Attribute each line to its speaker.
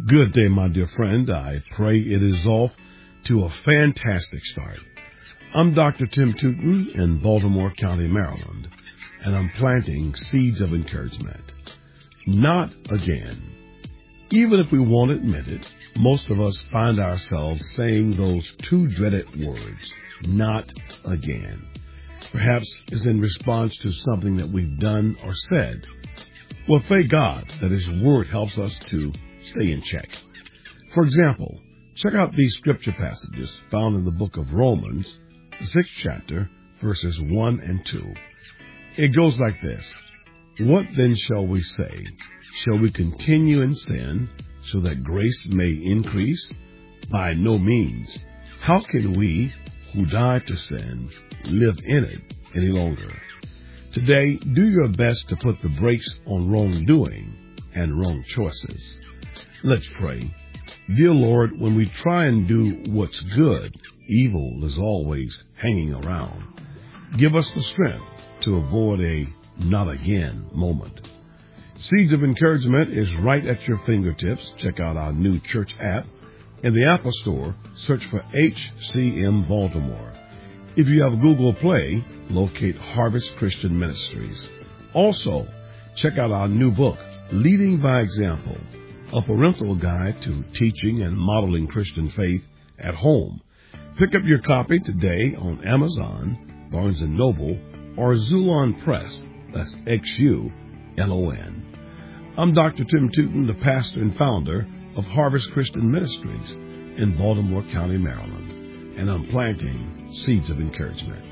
Speaker 1: Good day, my dear friend. I pray it is off to a fantastic start. I'm Dr. Tim Tootin in Baltimore County, Maryland, and I'm planting seeds of encouragement. Not again. Even if we won't admit it, most of us find ourselves saying those two dreaded words, not again. Perhaps it's in response to something that we've done or said. Well, thank God that His Word helps us to stay in check. For example, check out these scripture passages found in the book of Romans, the 6th chapter, verses 1 and 2. It goes like this. What then shall we say? Shall we continue in sin so that grace may increase? By no means. How can we, who died to sin, live in it any longer? Today, do your best to put the brakes on wrongdoing and wrong choices. Let's pray. Dear Lord, when we try and do what's good, evil is always hanging around. Give us the strength to avoid a not again moment. Seeds of Encouragement is right at your fingertips. Check out our new church app. In the Apple Store, search for HCM Baltimore. If you have Google Play, locate Harvest Christian Ministries. Also, check out our new book, Leading by Example, a parental guide to teaching and modeling Christian faith at home. Pick up your copy today on Amazon, Barnes & Noble, or Xulon Press. That's Xulon. I'm Dr. Tim Tootin, the pastor and founder of Harvest Christian Ministries in Baltimore County, Maryland, and I'm planting seeds of encouragement.